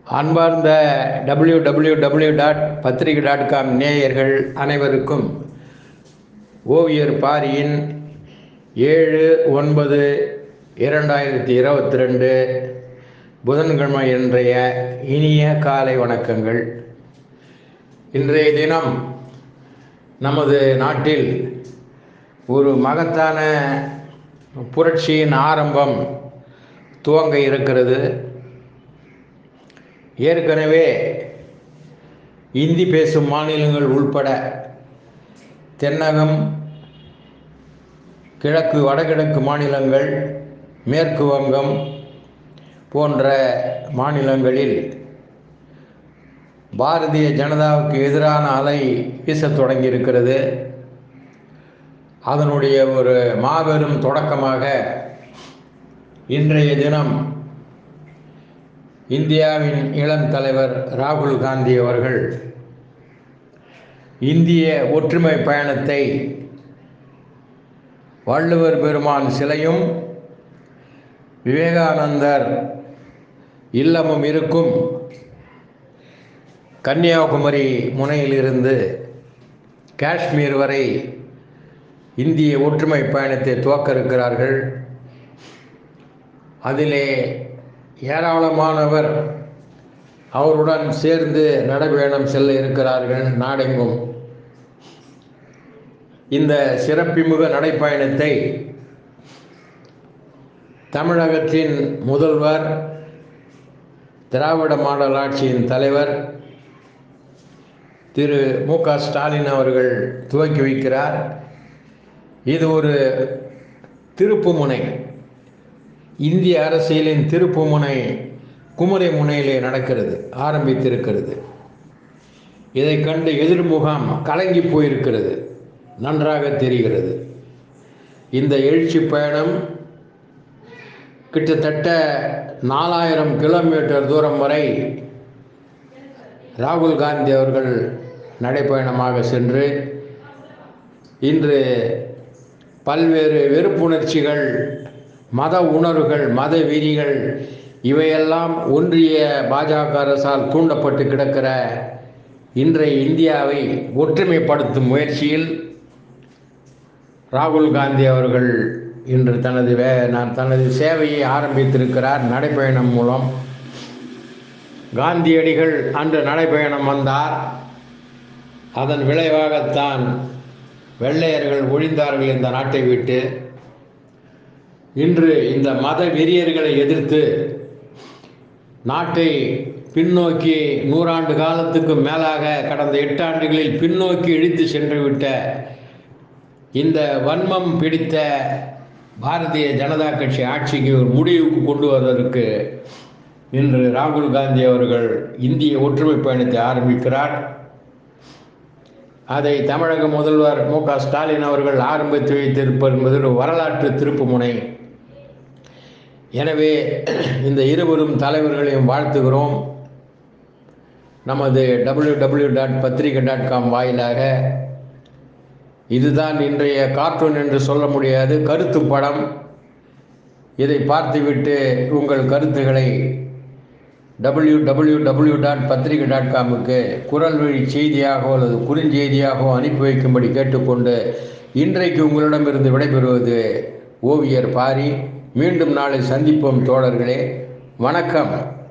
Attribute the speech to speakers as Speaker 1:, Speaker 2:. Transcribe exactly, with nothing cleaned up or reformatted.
Speaker 1: அன்பார்ந்த W W W dot Pathrikai dot com நேயர்கள் அனைவருக்கும் ஓவியர் பாரியின் ஏழு ஒன்பது இரண்டாயிரத்தி இருபத்தி ரெண்டு புதன்கிழமை இன்றைய இனிய காலை வணக்கங்கள். இன்றைய தினம் நமது நாட்டில் ஒரு மகத்தான புரட்சியின் ஆரம்பம் துவங்க இருக்கிறது. ஏற்கனவே இந்தி பேசும் மாநிலங்கள் உள்பட தென்னகம், கிழக்கு வடகிழக்கு மாநிலங்கள், மேற்கு வங்கம் போன்ற மாநிலங்களில் பாரதிய ஜனதாவுக்கு எதிரான அலை வீசத் தொடங்கியிருக்கிறது. அதனுடைய ஒரு மாபெரும் தொடக்கமாக இன்றைய தினம் இந்தியாவின் இளம் தலைவர் ராகுல் காந்தி அவர்கள் இந்திய ஒற்றுமை பயணத்தை வள்ளுவர் பெருமான் சிலையும் விவேகானந்தர் இல்லமும் இருக்கும் கன்னியாகுமரி முனையிலிருந்து காஷ்மீர் வரை இந்திய ஒற்றுமை பயணத்தை துவக்க இருக்கிறார்கள். அதிலே ஏராளமானவர் அவருடன் சேர்ந்து நடைபயணம் செல்ல இருக்கிறார்கள் நாடெங்கும். இந்த சிறப்புமிகு நடைப்பயணத்தை தமிழகத்தின் முதல்வர், திராவிட மாடல் ஆட்சியின் தலைவர் திரு மு க ஸ்டாலின் அவர்கள் துவக்கி வைக்கிறார். இது ஒரு திருப்புமுனை, இந்திய அரசியலின் திருப்புமுனை குமரி முனையிலே நடக்கிறது, ஆரம்பித்திருக்கிறது. இதை கண்டு எதிர்முகாம் கலங்கி போயிருக்கிறது, நன்றாக தெரிகிறது. இந்த எழுச்சி பயணம் கிட்டத்தட்ட நாலாயிரம் கிலோமீட்டர் தூரம் வரை ராகுல் காந்தி அவர்கள் நடைப்பயணமாக சென்று இன்று பல்வேறு வெறுப்புணர்ச்சிகள், மத உணர்வுகள், மத வெறிகள் இவையெல்லாம் ஒன்றிய பாஜக அரசால் தூண்டப்பட்டு கிடக்கிற இன்றைய இந்தியாவை ஒற்றுமைப்படுத்தும் முயற்சியில் ராகுல் காந்தி அவர்கள் இன்று தனது வே நான் தனது சேவையை ஆரம்பித்திருக்கிறார் நடைப்பயணம் மூலம். காந்தியடிகள் அன்று நடைப்பயணம் வந்தார். அதன் விளைவாகத்தான் வெள்ளையர்கள் ஒழிந்தார்கள் இந்த நாட்டை விட்டு. இன்று இந்த மத வெறியர்களை எதிர்த்து நாட்டை பின்னோக்கி நூறாண்டு காலத்துக்கு மேலாக கடந்த எட்டு ஆண்டுகளில் பின்னோக்கி இழுத்து சென்றுவிட்ட இந்த வன்மம் பிடித்த பாரதிய ஜனதா கட்சி ஆட்சிக்கு ஒரு முடிவுக்கு கொண்டு வருவதற்கு இன்று ராகுல் காந்தி அவர்கள் இந்திய ஒற்றுமை பயணத்தை ஆரம்பிக்கிறார். அதை தமிழக முதல்வர் மு க ஸ்டாலின் அவர்கள் ஆரம்பித்து வைத்திருப்பது என்பது ஒரு வரலாற்று திருப்புமுனை. எனவே இந்த இருவரும் தலைவர்களையும் வாழ்த்துகிறோம். நமது W W dot Pathrikai dot com வாயிலாக இதுதான் இன்றைய கார்ட்டூன் என்று சொல்ல முடியாது, கருத்து படம். இதை பார்த்துவிட்டு உங்கள் கருத்துக்களை W W W dot Pathrikai dot காமுக்கு குரல் வழி செய்தியாகவோ அல்லது குறுஞ்செய்தியாகவோ அனுப்பி வைக்கும்படி கேட்டுக்கொண்டு இன்றைக்கு உங்களிடமிருந்து விடைபெறுவது ஓவியர் பாரி. மீண்டும் நாளை சந்திப்போம் தோழர்களே. வணக்கம்.